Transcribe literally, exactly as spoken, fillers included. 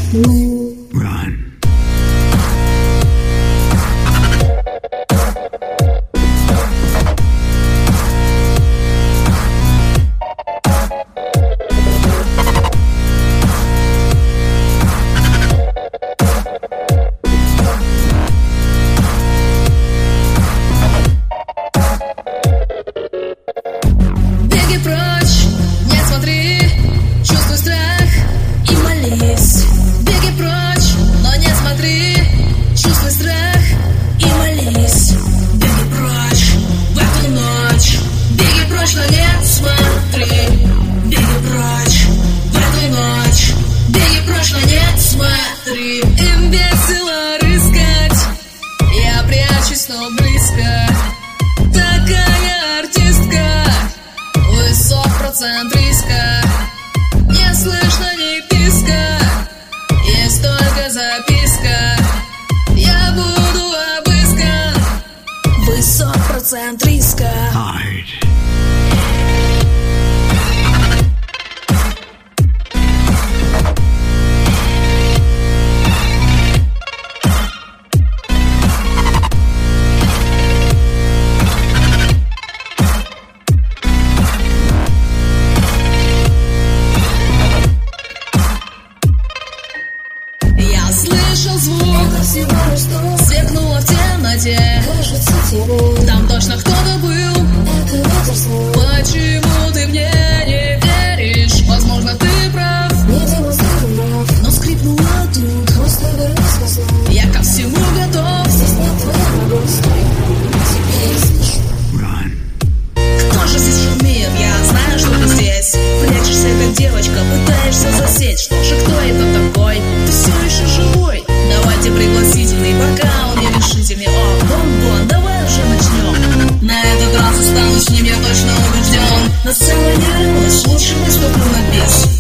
Run. Им весело рыскать, я прячусь, но близко. Такая артистка, высок процент риска. Не слышно ни писка, есть только записка. Я буду обыскан, высок процент риска. Hide. Слышал звук, сверкнуло в темноте. Там точно кто-то был. Почему ты мне не веришь? Возможно, ты прав, но скрипнуло тут. Я ко всему готов. Run. Кто же здесь шумит? Я знаю, что ты здесь. Прячешься, как девочка, пытаешься засечь. Что же, кто это такой? Ты все еще живой? Давайте пригласительный бокал, нерешительный. О, бон-бон, давай уже начнем. На этот раз останусь с ним, я точно убежден. На сцене не рылась, лучше не стопну на бис.